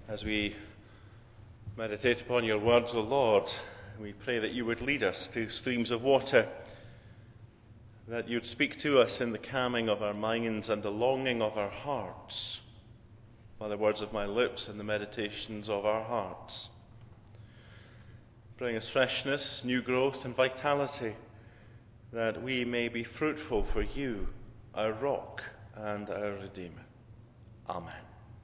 As we meditate upon your words, O Lord, we pray that you would lead us to streams of water, that you would speak to us in the calming of our minds and the longing of our hearts, by the words of my lips and the meditations of our hearts. Bring us freshness, new growth and vitality, that we may be fruitful for you, our rock and our Redeemer. Amen.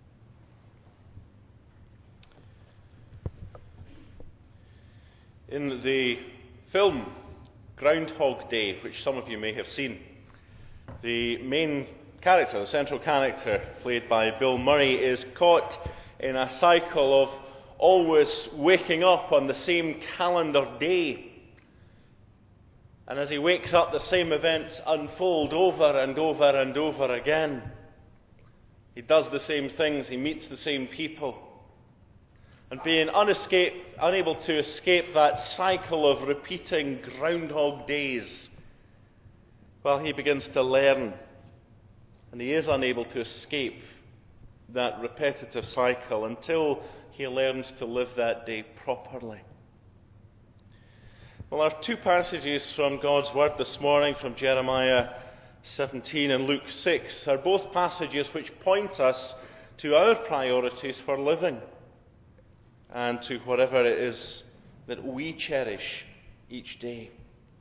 In the film Groundhog Day, which some of you may have seen, the main character, the central character, played by Bill Murray, is caught in a cycle of always waking up on the same calendar day. And as he wakes up, the same events unfold over and over and over again. He does the same things, he meets the same people. And being unable to escape that cycle of repeating Groundhog Days, well, he begins to learn. And he is unable to escape that repetitive cycle until he learns to live that day properly. Well, our two passages from God's Word this morning, from Jeremiah 17 and Luke 6, are both passages which point us to our priorities for living and to whatever it is that we cherish each day.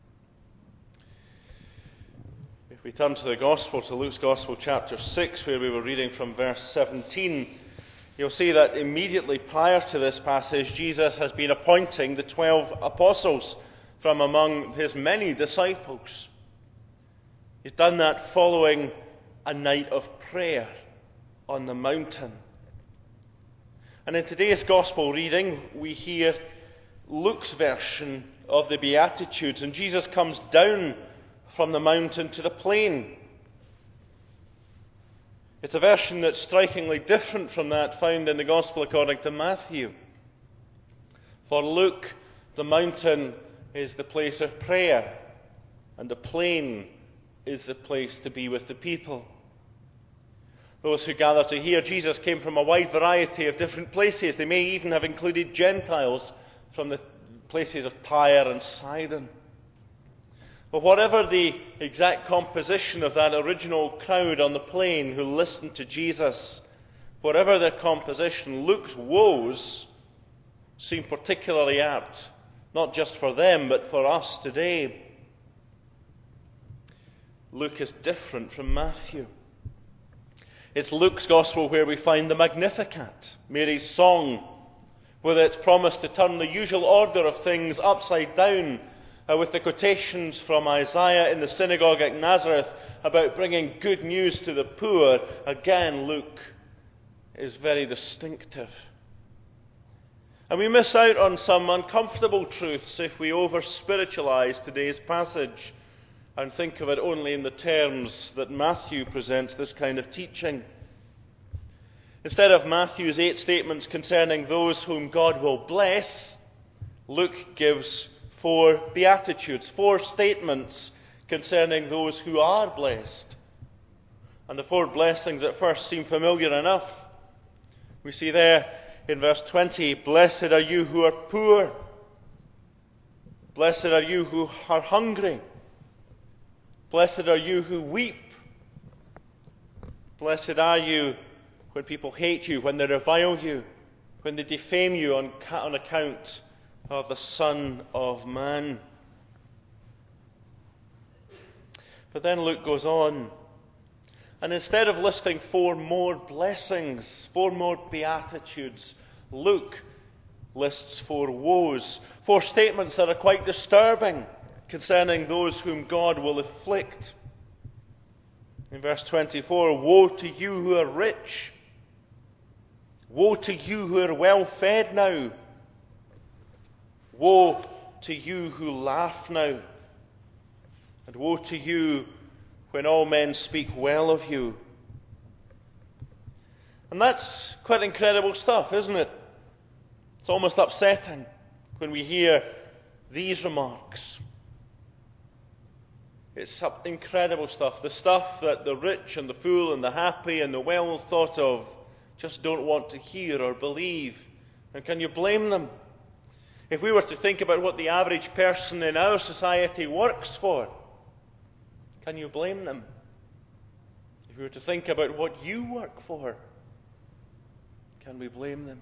If we turn to the Gospel, to Luke's Gospel chapter 6, where we were reading from verse 17, you'll see that immediately prior to this passage, Jesus has been appointing the 12 apostles from among his many disciples. He's done that following a night of prayer on the mountain. And in today's Gospel reading, we hear Luke's version of the Beatitudes, and Jesus comes down from the mountain to the plain. It's a version that's strikingly different from that found in the Gospel according to Matthew. For Luke, the mountain is the place of prayer, and the plain is the place to be with the people. Those who gather to hear Jesus came from a wide variety of different places. They may even have included Gentiles from the places of Tyre and Sidon. But whatever the exact composition of that original crowd on the plain who listened to Jesus, whatever their composition, Luke's woes seem particularly apt, not just for them, but for us today. Luke is different from Matthew. It's Luke's Gospel where we find the Magnificat, Mary's song, with its promise to turn the usual order of things upside down, with the quotations from Isaiah in the synagogue at Nazareth about bringing good news to the poor. Again, Luke is very distinctive. And we miss out on some uncomfortable truths if we over-spiritualize today's passage and think of it only in the terms that Matthew presents this kind of teaching. Instead of Matthew's 8 statements concerning those whom God will bless, Luke gives 4 beatitudes, 4 statements concerning those who are blessed. And the 4 blessings at first seem familiar enough. We see there in verse 20, "Blessed are you who are poor. Blessed are you who are hungry. Blessed are you who weep. Blessed are you when people hate you, when they revile you, when they defame you on account of the Son of Man." But then Luke goes on, and instead of listing 4 more blessings, 4 more beatitudes, Luke lists 4 woes, 4 statements that are quite disturbing concerning those whom God will afflict. In verse 24, "Woe to you who are rich! Woe to you who are well fed now! Woe to you who laugh now! And woe to you when all men speak well of you." And that's quite incredible stuff, isn't it? It's almost upsetting when we hear these remarks. It's incredible stuff. The stuff that the rich and the fool and the happy and the well thought of just don't want to hear or believe. And can you blame them? If we were to think about what the average person in our society works for, can you blame them? If we were to think about what you work for, can we blame them?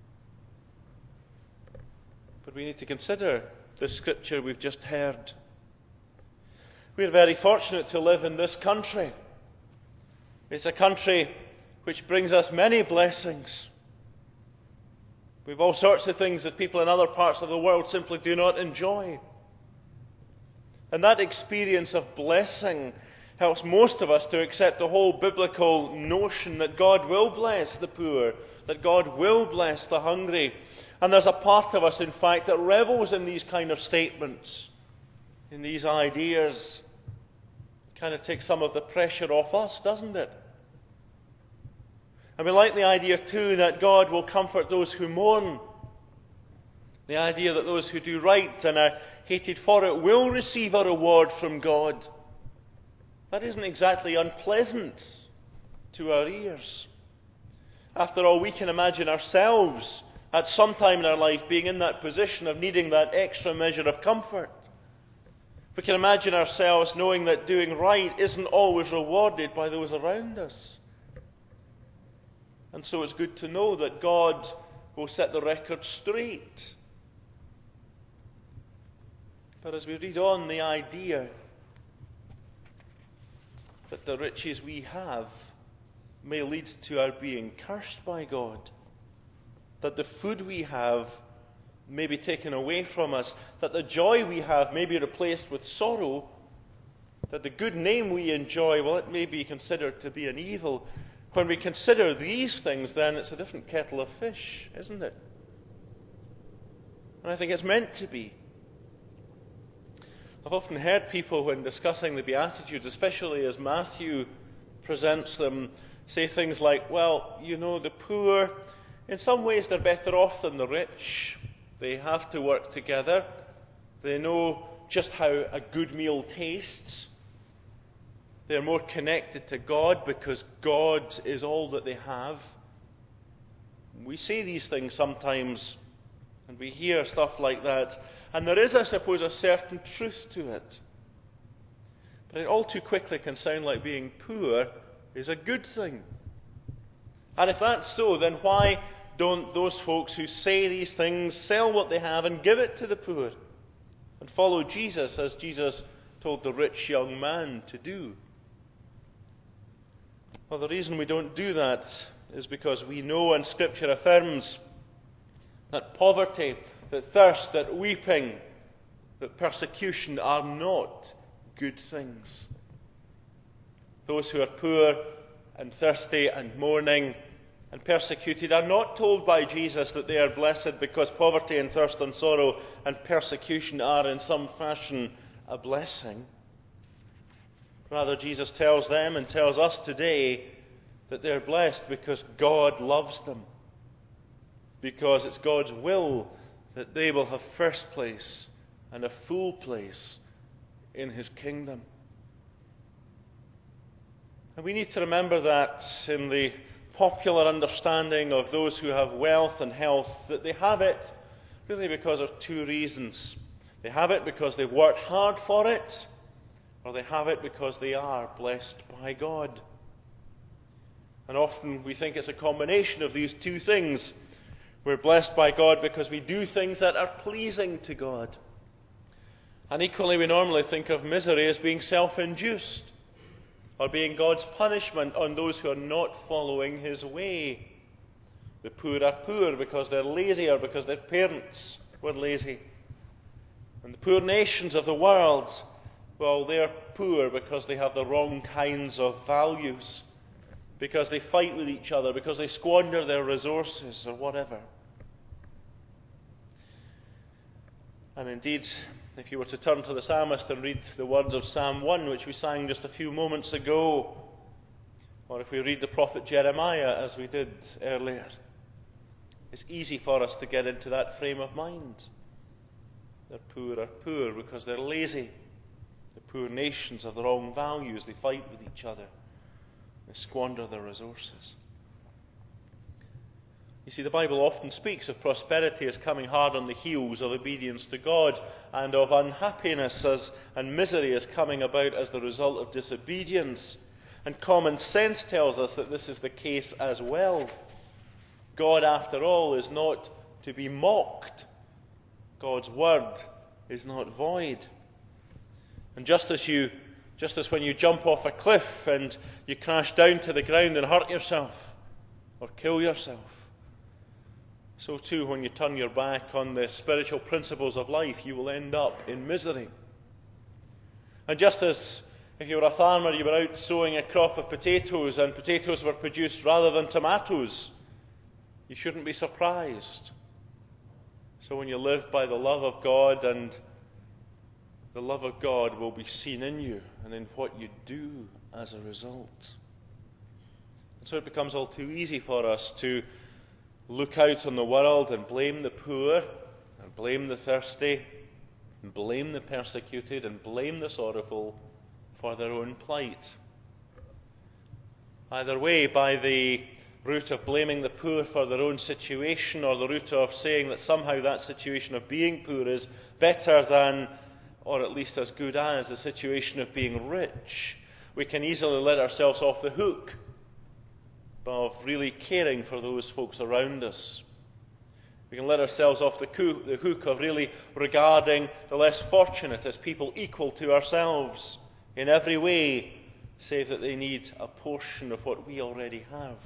But we need to consider the scripture we've just heard. We're very fortunate to live in this country. It's a country which brings us many blessings. We've all sorts of things that people in other parts of the world simply do not enjoy. And that experience of blessing helps most of us to accept the whole biblical notion that God will bless the poor, that God will bless the hungry. And there's a part of us, in fact, that revels in these kind of statements, in these ideas. It kind of takes some of the pressure off us, doesn't it? And we like the idea too that God will comfort those who mourn. The idea that those who do right and are hated for it will receive a reward from God. That isn't exactly unpleasant to our ears. After all, we can imagine ourselves at some time in our life being in that position of needing that extra measure of comfort. We can imagine ourselves knowing that doing right isn't always rewarded by those around us. And so it's good to know that God will set the record straight. But as we read on, the idea that the riches we have may lead to our being cursed by God, that the food we have may be taken away from us, that the joy we have may be replaced with sorrow, that the good name we enjoy, well, it may be considered to be an evil. When we consider these things, then it's a different kettle of fish, isn't it? And I think it's meant to be. I've often heard people, when discussing the Beatitudes, especially as Matthew presents them, say things like, well, you know, the poor, in some ways they're better off than the rich. They have to work together. They know just how a good meal tastes. They're more connected to God because God is all that they have. We say these things sometimes, and we hear stuff like that, and there is, I suppose, a certain truth to it. But it all too quickly can sound like being poor is a good thing. And if that's so, then why don't those folks who say these things sell what they have and give it to the poor and follow Jesus as Jesus told the rich young man to do? Well, the reason we don't do that is because we know, and Scripture affirms, that poverty, that thirst, that weeping, that persecution are not good things. Those who are poor and thirsty and mourning and persecuted are not told by Jesus that they are blessed because poverty and thirst and sorrow and persecution are in some fashion a blessing. Rather, Jesus tells them and tells us today that they're blessed because God loves them. Because it's God's will that they will have first place and a full place in His kingdom. And we need to remember that in the popular understanding of those who have wealth and health, that they have it really because of two reasons. They have it because they've worked hard for it, or they have it because they are blessed by God. And often we think it's a combination of these two things. We're blessed by God because we do things that are pleasing to God. And equally, we normally think of misery as being self-induced, or being God's punishment on those who are not following His way. The poor are poor because they're lazy, or because their parents were lazy. And the poor nations of the world, well, they're poor because they have the wrong kinds of values, because they fight with each other, because they squander their resources, or whatever. And indeed, if you were to turn to the psalmist and read the words of Psalm 1, which we sang just a few moments ago, or if we read the prophet Jeremiah, as we did earlier, it's easy for us to get into that frame of mind. The poor are poor because they're lazy. The poor nations have the wrong values. They fight with each other. They squander their resources. You see, the Bible often speaks of prosperity as coming hard on the heels of obedience to God, and of unhappiness and misery as coming about as the result of disobedience. And common sense tells us that this is the case as well. God, after all, is not to be mocked. God's word is not void. And just as when you jump off a cliff and you crash down to the ground and hurt yourself or kill yourself, so too when you turn your back on the spiritual principles of life, you will end up in misery. And just as if you were a farmer, you were out sowing a crop of potatoes and potatoes were produced rather than tomatoes, you shouldn't be surprised. So when you live by the love of God, and the love of God will be seen in you and in what you do as a result. And so it becomes all too easy for us to look out on the world and blame the poor, and blame the thirsty, and blame the persecuted, and blame the sorrowful for their own plight. Either way, by the route of blaming the poor for their own situation, or the route of saying that somehow that situation of being poor is better than, or at least as good as, the situation of being rich, we can easily let ourselves off the hook of really caring for those folks around us. We can let ourselves off the hook of really regarding the less fortunate as people equal to ourselves in every way, save that they need a portion of what we already have.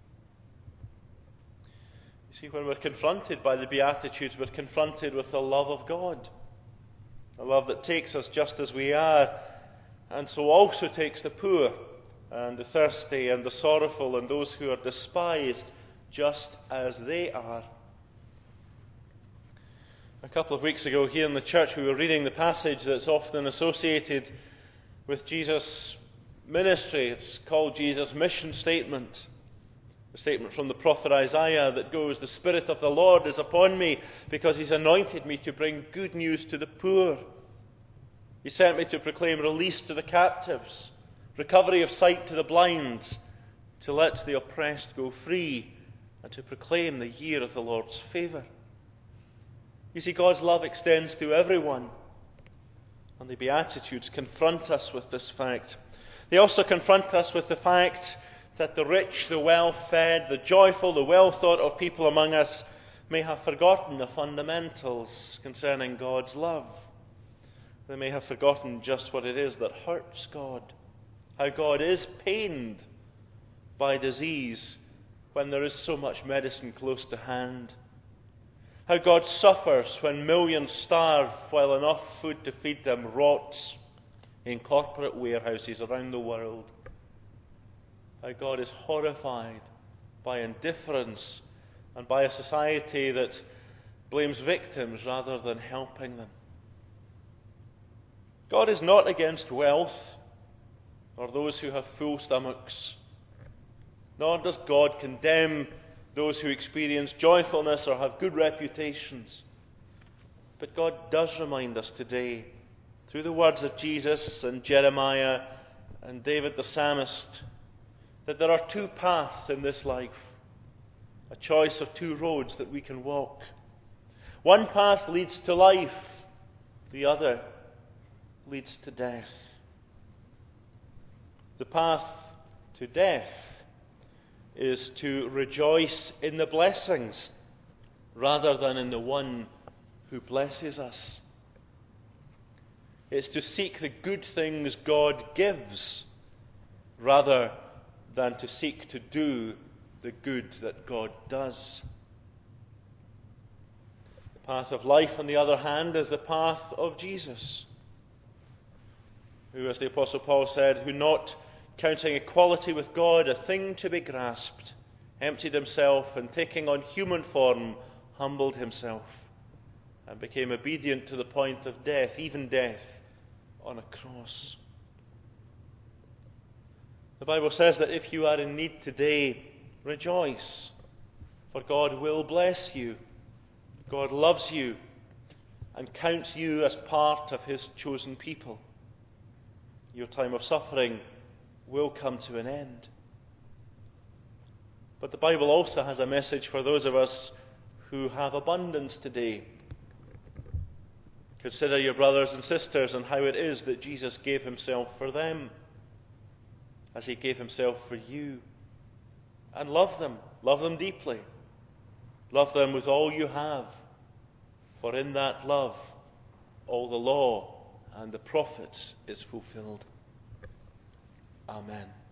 You see, when we're confronted by the Beatitudes, we're confronted with the love of God, a love that takes us just as we are, and so also takes the poor and the thirsty and the sorrowful and those who are despised just as they are. A couple of weeks ago here in the church we were reading the passage that's often associated with Jesus' ministry. It's called Jesus' mission statement. The statement from the prophet Isaiah that goes, "The Spirit of the Lord is upon me, because He's anointed me to bring good news to the poor. He sent me to proclaim release to the captives, recovery of sight to the blind, to let the oppressed go free, and to proclaim the year of the Lord's favour." You see, God's love extends to everyone, and the Beatitudes confront us with this fact. They also confront us with the fact that the rich, the well-fed, the joyful, the well-thought-of people among us may have forgotten the fundamentals concerning God's love. They may have forgotten just what it is that hurts God, how God is pained by disease when there is so much medicine close to hand, how God suffers when millions starve while enough food to feed them rots in corporate warehouses around the world, how God is horrified by indifference and by a society that blames victims rather than helping them. God is not against wealth or those who have full stomachs, nor does God condemn those who experience joyfulness or have good reputations. But God does remind us today, through the words of Jesus and Jeremiah and David the psalmist, that there are two paths in this life, a choice of two roads that we can walk. One path leads to life, the other leads to death. The path to death is to rejoice in the blessings rather than in the one who blesses us. It's to seek the good things God gives rather than to seek to do the good that God does. The path of life, on the other hand, is the path of Jesus, who, as the Apostle Paul said, who not counting equality with God a thing to be grasped, emptied himself, and taking on human form, humbled himself, and became obedient to the point of death, even death on a cross. The Bible says that if you are in need today, rejoice, for God will bless you. God loves you and counts you as part of His chosen people. Your time of suffering will come to an end. But the Bible also has a message for those of us who have abundance today. Consider your brothers and sisters and how it is that Jesus gave himself for them, as he gave himself for you. And love them deeply. Love them with all you have, for in that love all the law and the prophets is fulfilled. Amen.